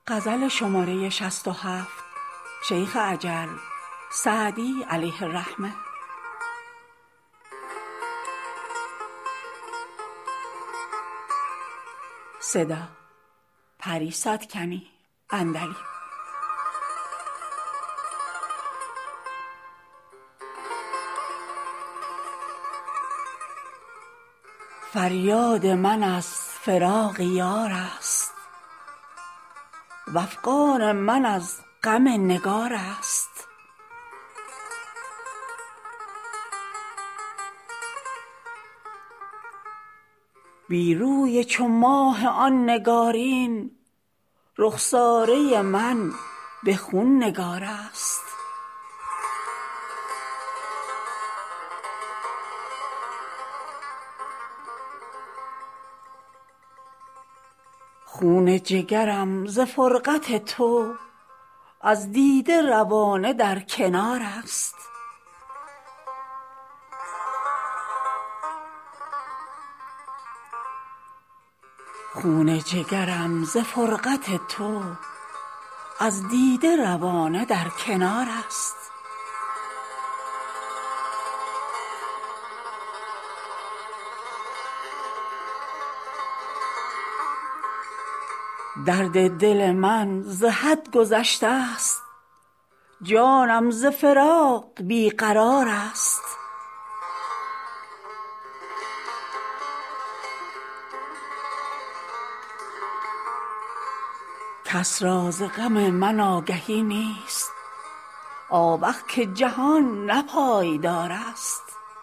غزل شماره 67 شیخ اجل سعدی علیه الرحمه. صدا پری ساتکنی اندلی. فریاد من از فراق یار است، وافغان من از غم نگار است. بی روی چو ماه آن نگارین، رخساره من به خون نگار است. خون جگرم ز فرقت تو از دیده روانه در کنار است. خون جگرم ز فرقت تو از دیده روانه در کنار است. درد دل من ز حد گذشته است، جانم ز فراق بی قرار است. کس را ز غم من آگهی نیست، آوخ که جهان نه پایدار است.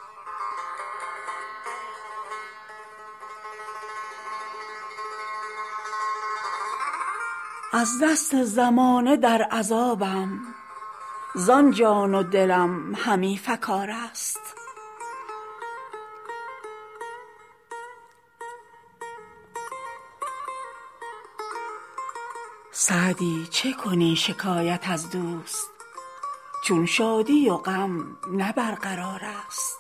از دست زمانه در عذابم، زان جان و دلم همی فکار است. سعدی چه کنی شکایت از دوست، چون شادی و غم نه برقرار است.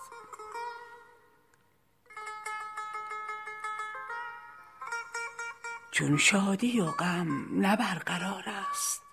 چون شادی و غم نه برقرار است.